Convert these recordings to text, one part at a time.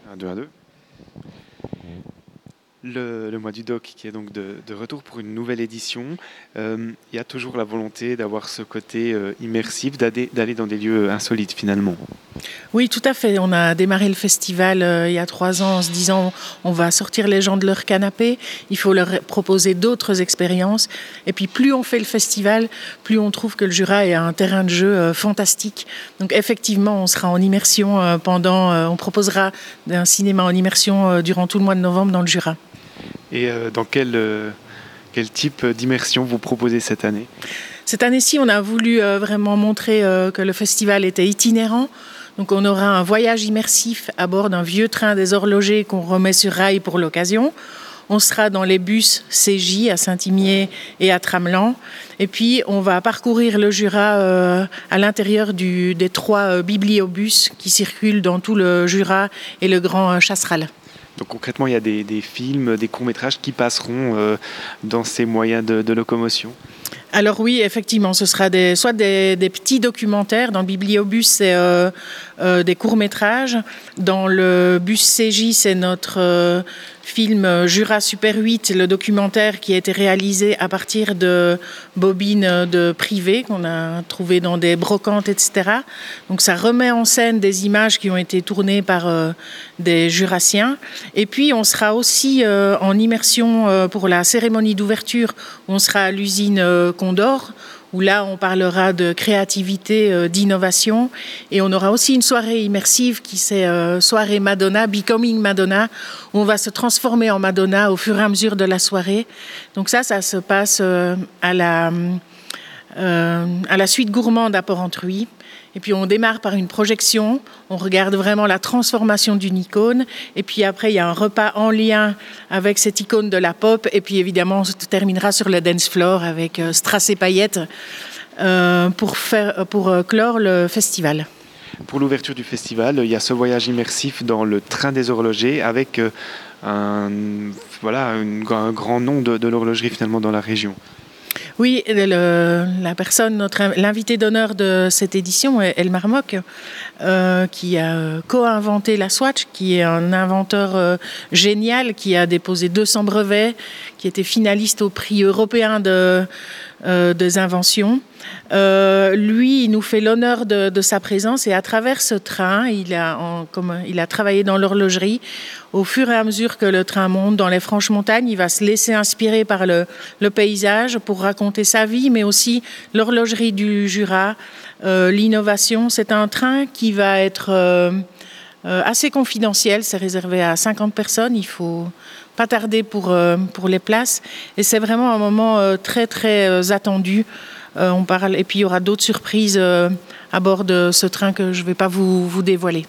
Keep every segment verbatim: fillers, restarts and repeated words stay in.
Un, deux, un, deux. Le, le mois du doc qui est donc de, de retour pour une nouvelle édition. Euh, il y a toujours la volonté d'avoir ce côté euh, immersif, d'aller, d'aller dans des lieux insolites finalement. Oui, tout à fait. On a démarré le festival euh, il y a trois ans en se disant on va sortir les gens de leur canapé, il faut leur proposer d'autres expériences. Et puis plus on fait le festival, plus on trouve que le Jura est un terrain de jeu euh, fantastique. Donc effectivement, on sera en immersion euh, pendant, euh, on proposera un cinéma en immersion euh, durant tout le mois de novembre dans le Jura. Et euh, dans quel, euh, quel type d'immersion vous proposez cette année ? Cette année-ci, on a voulu euh, vraiment montrer euh, que le festival était itinérant. Donc on aura un voyage immersif à bord d'un vieux train des horlogers qu'on remet sur rail pour l'occasion. On sera dans les bus C J à Saint-Imier et à Tramelan. Et puis on va parcourir le Jura euh, à l'intérieur du, des trois euh, bibliobus qui circulent dans tout le Jura et le Grand Chasseral. Donc concrètement, il y a des, des films, des courts-métrages qui passeront euh, dans ces moyens de, de locomotion ? Alors oui, effectivement, ce sera des, soit des, des petits documentaires. Dans le bibliobus, c'est euh, euh, des courts-métrages. Dans le bus C J, c'est notre euh, film Jura Super huit, le documentaire qui a été réalisé à partir de bobines de privées qu'on a trouvées dans des brocantes, et cetera. Donc ça remet en scène des images qui ont été tournées par euh, des Jurassiens. Et puis on sera aussi euh, en immersion euh, pour la cérémonie d'ouverture. On sera à l'usine euh, Condor, où là on parlera de créativité, euh, d'innovation, et on aura aussi une soirée immersive qui c'est euh, soirée Madonna, Becoming Madonna, où on va se transformer en Madonna au fur et à mesure de la soirée. Donc ça, ça se passe euh, à la euh, à la suite gourmande à Porrentruy. Et puis on démarre par une projection, on regarde vraiment la transformation d'une icône, et puis après il y a un repas en lien avec cette icône de la pop, et puis évidemment on se terminera sur le dance floor avec euh, Strass et paillettes euh, pour, faire, pour euh, clore le festival. Pour l'ouverture du festival, il y a ce voyage immersif dans le train des horlogers avec euh, un, voilà, une, un grand nom de, de l'horlogerie finalement dans la région. Oui, le, la personne, notre, l'invité d'honneur de cette édition est Elmar Mock, euh, qui a co-inventé la Swatch, qui est un inventeur euh, génial, qui a déposé deux cents brevets, qui était finaliste au prix européen de, euh, des inventions. Euh, lui, il nous fait l'honneur de, de sa présence, et à travers ce train, il a, en, comme, il a travaillé dans l'horlogerie. Au fur et à mesure que le train monte dans les franches montagnes, il va se laisser inspirer par le, le paysage pour raconter sa vie, mais aussi l'horlogerie du Jura, euh, l'innovation. C'est un train qui va être euh, euh, assez confidentiel, c'est réservé à cinquante personnes, il faut pas tarder pour, euh, pour les places, et c'est vraiment un moment euh, très très euh, attendu. Euh, on parle, et puis il y aura d'autres surprises euh, à bord de ce train que je ne vais pas vous, vous dévoiler.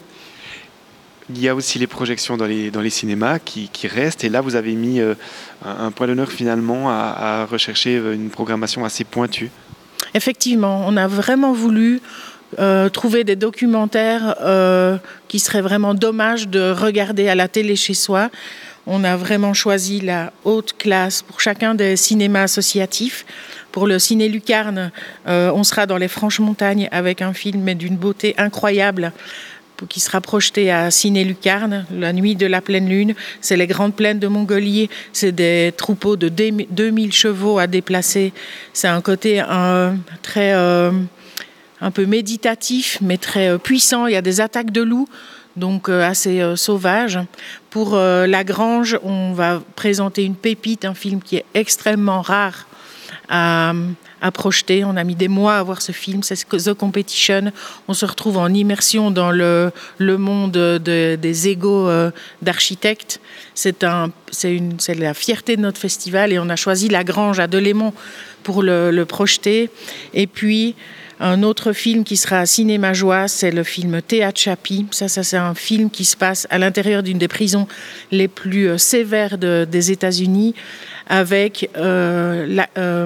Il y a aussi les projections dans les, dans les cinémas qui, qui restent, et là vous avez mis euh, un, un point d'honneur finalement à, à rechercher une programmation assez pointue. Effectivement, on a vraiment voulu euh, trouver des documentaires euh, qui seraient vraiment dommage de regarder à la télé chez soi. On a vraiment choisi la haute classe pour chacun des cinémas associatifs. Pour le Ciné Lucarne, euh, on sera dans les Franches Montagnes avec un film d'une beauté incroyable qui sera projeté à Ciné Lucarne, la nuit de la pleine lune. C'est les grandes plaines de Mongolie, c'est des troupeaux de deux mille chevaux à déplacer. C'est un côté un, très, euh, un peu méditatif, mais très euh, puissant. Il y a des attaques de loups, donc euh, assez euh, sauvages. Pour euh, La Grange, on va présenter une pépite, un film qui est extrêmement rare à, à projeter. On a mis des mois à voir ce film, c'est The Competition. On se retrouve en immersion dans le, le monde de, des égos euh, d'architectes. C'est, un, c'est, une, c'est la fierté de notre festival, et on a choisi La Grange à Delémont pour le, le projeter. Et puis un autre film qui sera à Cinéma Joie, c'est le film Tehachapi. Ça, ça, c'est un film qui se passe à l'intérieur d'une des prisons les plus euh, sévères de, des États-Unis, avec euh, la, euh,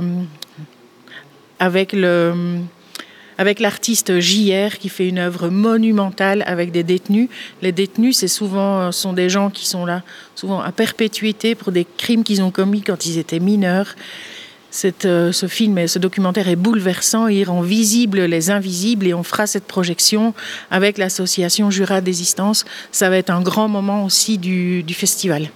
avec le avec l'artiste J R qui fait une œuvre monumentale avec des détenus. Les détenus, c'est souvent sont des gens qui sont là souvent à perpétuité pour des crimes qu'ils ont commis quand ils étaient mineurs. cette, euh, ce film et ce documentaire est bouleversant. Il rend visibles les invisibles et on fera cette projection avec l'association Jura Désistance. Ça va être un grand moment aussi du, du festival.